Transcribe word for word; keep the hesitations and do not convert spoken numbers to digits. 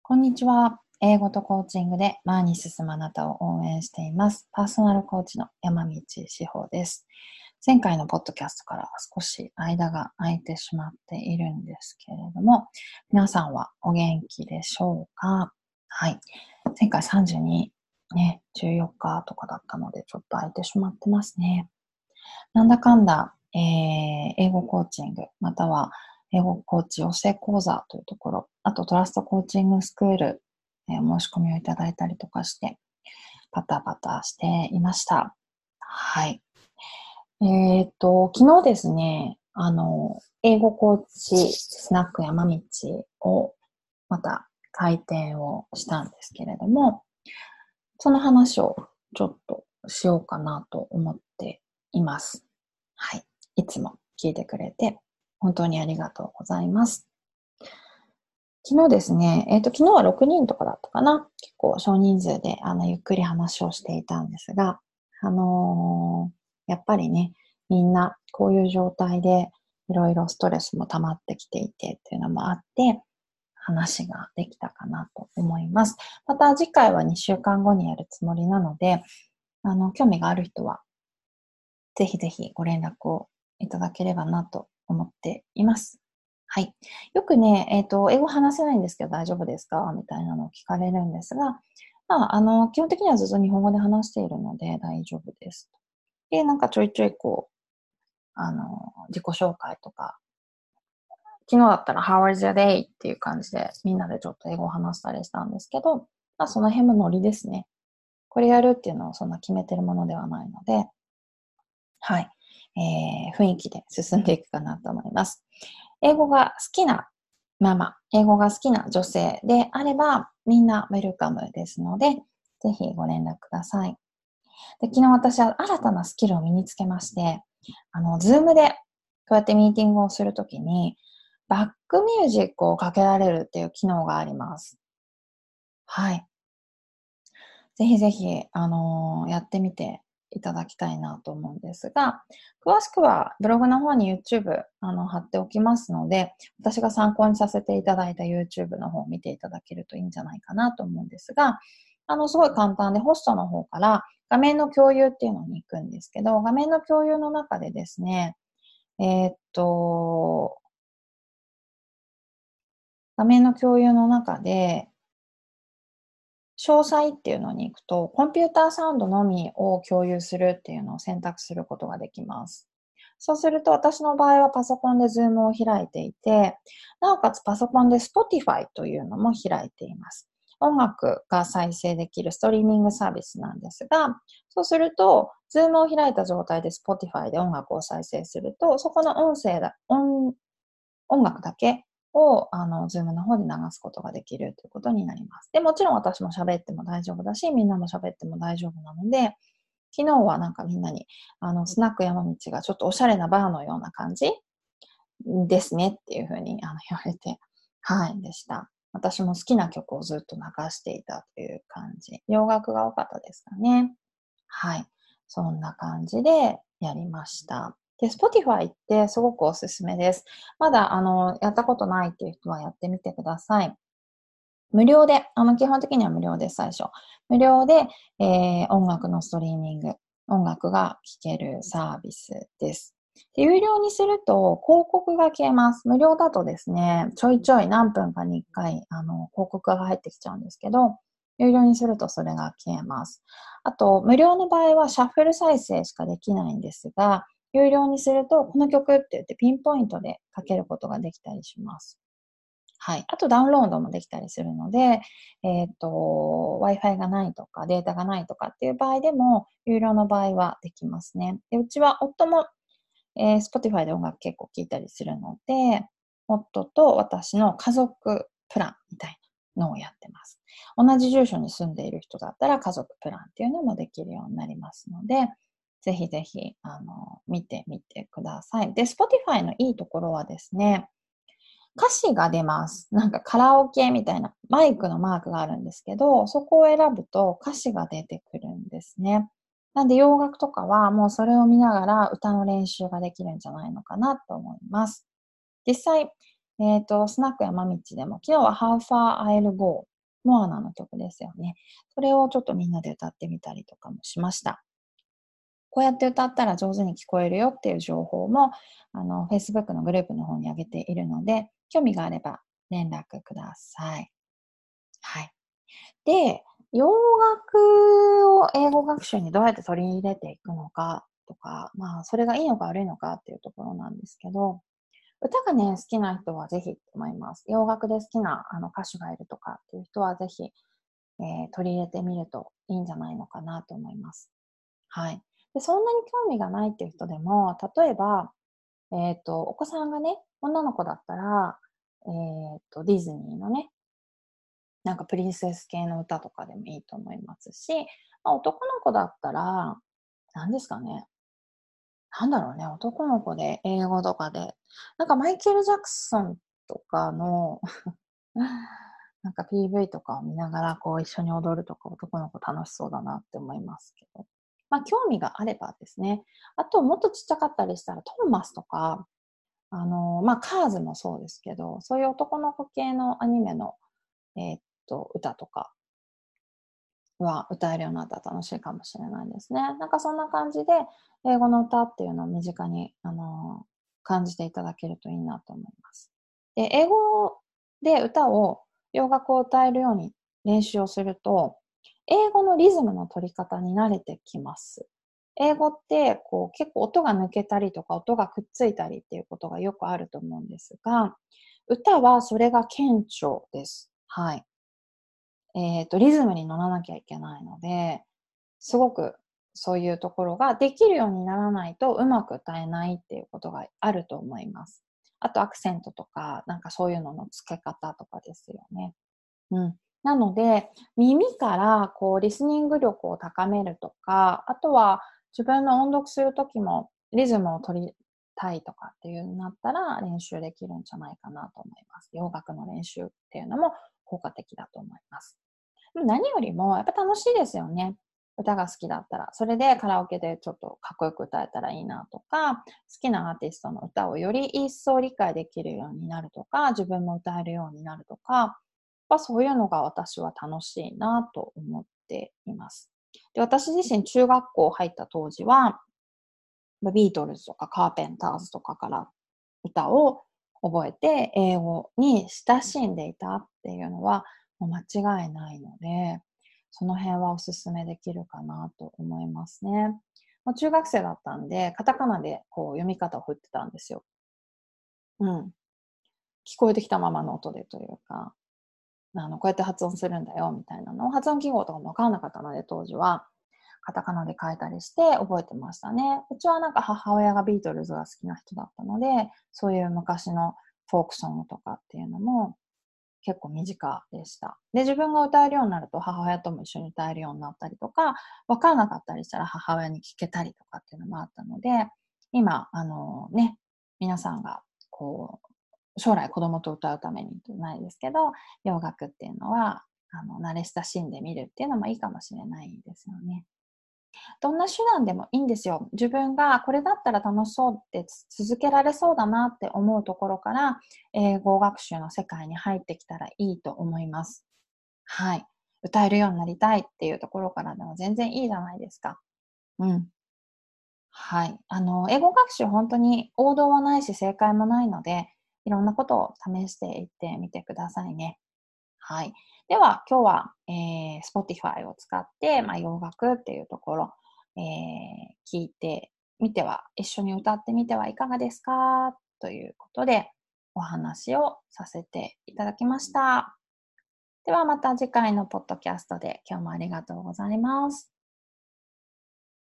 こんにちは。英語とコーチングで前に進むあなたを応援しています。パーソナルコーチの山道志保です。前回のポッドキャストから少し間が空いてしまっているんですけれども、皆さんはお元気でしょうか？はい。前回さんじゅうに、ね、じゅうよっかとかだったのでちょっと空いてしまってますね。なんだかんだ、えー、英語コーチング、または英語コーチ養成講座というところ、あとトラストコーチングスクール、えー、申し込みをいただいたりとかして、パタパタしていました。はい。えっと、昨日ですね、あの、英語コーチスナック山道をまた開店をしたんですけれども、その話をちょっとしようかなと思っています。はい。いつも聞いてくれて本当にありがとうございます。昨日ですね、えっと、昨日はろくにんとかだったかな。結構少人数で、あの、ゆっくり話をしていたんですが、あのー、やっぱりね、みんなこういう状態でいろいろストレスも溜まってきていてっていうのもあって、話ができたかなと思います。また次回はにしゅうかんごにやるつもりなので、あの、興味がある人は、ぜひぜひご連絡をいただければなと思っています。はい。よくね、えっと、英語話せないんですけど大丈夫ですかみたいなのを聞かれるんですが、まあ、あの、基本的にはずっと日本語で話しているので大丈夫です。で、なんかちょいちょいこう、あの、自己紹介とか、昨日だったら How was your day? っていう感じでみんなでちょっと英語を話したりしたんですけど、まあその辺もノリですね。これやるっていうのをそんな決めてるものではないので、はい。えー、雰囲気で進んでいくかなと思います。英語が好きなママ、英語が好きな女性であれば、みんなウェルカムですので、ぜひご連絡ください。で、昨日私は新たなスキルを身につけまして、あの、ズームでこうやってミーティングをするときに、バックミュージックをかけられるっていう機能があります。はい。ぜひぜひ、あのーやってみていただきたいなと思うんですが、詳しくはブログの方に YouTube あの貼っておきますので、私が参考にさせていただいた YouTube の方を見ていただけるといいんじゃないかなと思うんですが、あの、すごい簡単で、ホストの方から画面の共有っていうのに行くんですけど、画面の共有の中でですね、えーっと、画面の共有の中で、詳細っていうのに行くと、コンピューターサウンドのみを共有するっていうのを選択することができます。そうすると、私の場合はパソコンで Zoom を開いていて、なおかつパソコンで Spotify というのも開いています。音楽が再生できるストリーミングサービスなんですが、そうすると、Zoom を開いた状態で Spotify で音楽を再生すると、そこの音声だ、音音楽だけを、あの、ズームの方で流すことができるということになります。で、もちろん私も喋っても大丈夫だし、みんなも喋っても大丈夫なので、昨日はなんかみんなに、あの、スナック山道がちょっとおしゃれなバーのような感じですねっていうふうにあの言われて、はい、でした。私も好きな曲をずっと流していたという感じ。洋楽が多かったですかね。はい。そんな感じでやりました。で、Spotify ってすごくおすすめです。まだ、あの、やったことないっていう人はやってみてください。無料で、あの、基本的には無料です、最初。無料で、えー、音楽のストリーミング、音楽が聴けるサービスです。で、有料にすると広告が消えます。無料だとですね、ちょいちょい何分かにいっかい、あの、広告が入ってきちゃうんですけど、有料にするとそれが消えます。あと、無料の場合はシャッフル再生しかできないんですが、有料にすると、この曲って言ってピンポイントでかけることができたりします。はい。あとダウンロードもできたりするので、えっと、Wi-Fi がないとかデータがないとかっていう場合でも、有料の場合はできますね。で、うちは夫も、えー、Spotify で音楽結構聴いたりするので、夫と私の家族プランみたいなのをやってます。同じ住所に住んでいる人だったら家族プランっていうのもできるようになりますので、ぜひぜひ、あの、見てみてください。で、Spotify のいいところはですね、歌詞が出ます。なんかカラオケみたいなマイクのマークがあるんですけど、そこを選ぶと歌詞が出てくるんですね。なんで洋楽とかはもうそれを見ながら歌の練習ができるんじゃないのかなと思います。実際、えっと、スナック山道でも昨日は How Far I'll Go モアナの曲ですよね。それをちょっとみんなで歌ってみたりとかもしました。こうやって歌ったら上手に聞こえるよっていう情報も、あの、Facebook のグループの方に上げているので、興味があれば連絡ください。はい。で、洋楽を英語学習にどうやって取り入れていくのかとか、まあ、それがいいのか悪いのかっていうところなんですけど、歌がね、好きな人はぜひと思います。洋楽で好きなあの歌手がいるとかっていう人はぜひ、えー取り入れてみるといいんじゃないのかなと思います。はい。で、そんなに興味がないっていう人でも、例えば、えっと、お子さんがね、女の子だったら、えっと、ディズニーのね、なんかプリンセス系の歌とかでもいいと思いますし、まあ、男の子だったら、何ですかね。なんだろうね、男の子で英語とかで、なんかマイケル・ジャクソンとかのなんか ピーブイ とかを見ながらこう一緒に踊るとか男の子楽しそうだなって思いますけど。まあ興味があればですね。あともっとちっちゃかったりしたらトーマスとか、あの、まあカーズもそうですけど、そういう男の子系のアニメの、えーっと、歌とかは歌えるようになったら楽しいかもしれないですね。なんかそんな感じで、英語の歌っていうのを身近に、あの、感じていただけるといいなと思います。で、英語で歌を、洋楽を歌えるように練習をすると、英語のリズムの取り方に慣れてきます。英語って、こう、結構音が抜けたりとか、音がくっついたりっていうことがよくあると思うんですが、歌はそれが顕著です。はい。えっと、リズムに乗らなきゃいけないので、すごくそういうところができるようにならないとうまく歌えないっていうことがあると思います。あとアクセントとか、なんかそういうのの付け方とかですよね。うん。なので、耳からこうリスニング力を高めるとか、あとは自分の音読するときもリズムを取りたいとかっていうになったら練習できるんじゃないかなと思います。洋楽の練習っていうのも効果的だと思います。でも何よりもやっぱ楽しいですよね。歌が好きだったら。それでカラオケでちょっとかっこよく歌えたらいいなとか、好きなアーティストの歌をより一層理解できるようになるとか、自分も歌えるようになるとか、ぱそういうのが私は楽しいなと思っています。で、私自身中学校入った当時は、ビートルズとかカーペンターズとかから歌を覚えて英語に親しんでいたっていうのはもう間違いないので、その辺はおすすめできるかなと思いますね。もう中学生だったんで、カタカナでこう読み方を振ってたんですよ。うん。聞こえてきたままの音でというか、あの、こうやって発音するんだよみたいなのを発音記号とかもわからなかったので、当時は。カタカナで書いたりして覚えてましたね。うちはなんか母親がビートルズが好きな人だったので、そういう昔のフォークソングとかっていうのも結構身近でした。で、自分が歌えるようになると母親とも一緒に歌えるようになったりとか、わからなかったりしたら母親に聞けたりとかっていうのもあったので、今、あのね、皆さんがこう、将来子供と歌うためにじゃないですけど、洋楽っていうのは、あの、慣れ親しんでみるっていうのもいいかもしれないですよね。どんな手段でもいいんですよ。自分がこれだったら楽しそうって続けられそうだなって思うところから、英語学習の世界に入ってきたらいいと思います。はい。歌えるようになりたいっていうところからでも全然いいじゃないですか。うん。はい。あの、英語学習本当に王道はないし正解もないので、いろんなことを試していってみてくださいね。はい。では、今日は、えー、Spotify を使って、まあ、洋楽っていうところ、えー、聞いてみては、一緒に歌ってみてはいかがですかということで、お話をさせていただきました。ではまた次回のポッドキャストで今日もありがとうございます。